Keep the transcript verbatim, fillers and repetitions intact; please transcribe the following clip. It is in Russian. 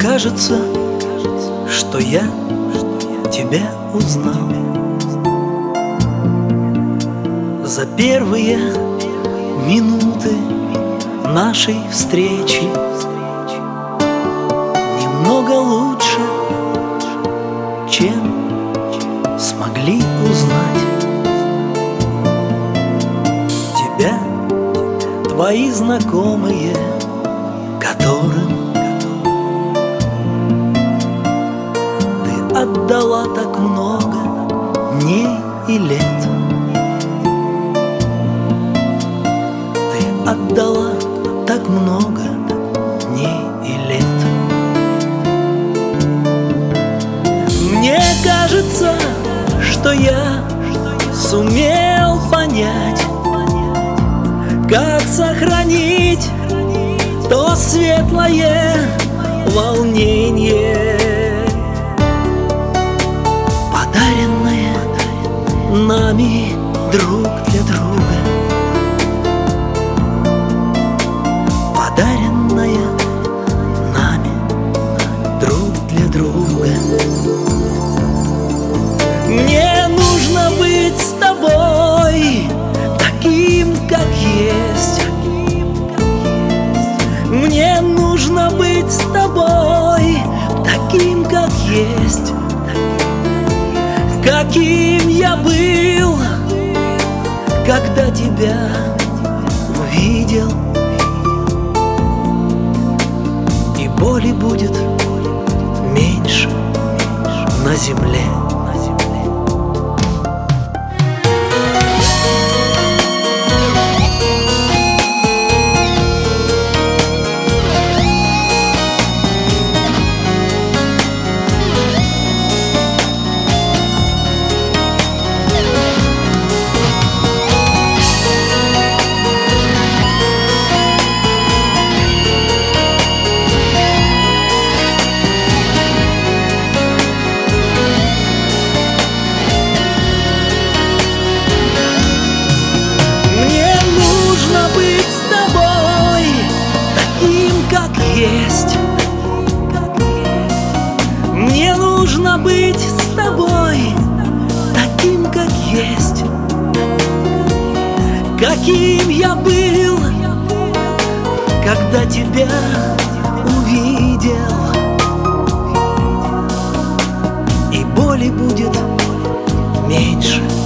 кажется, что я тебя узнал за первые минуты нашей встречи. Немного лучше, чем смогли узнать тебя твои знакомые, которым ты отдала так много дней и лет. Ты отдала так много дней и лет. Мне кажется, что я сумел понять, как сохранить то светлое волнение, подаренное нами друг для друга, подаренное нами друг для друга. Мне нужно быть с тобой таким, как есть. Мне нужно быть с тобой таким, как есть, каким я был, когда тебя увидел. И боли будет меньше на земле. Мне нужно быть с тобой таким, как есть, каким я был, когда тебя увидел. И боли будет меньше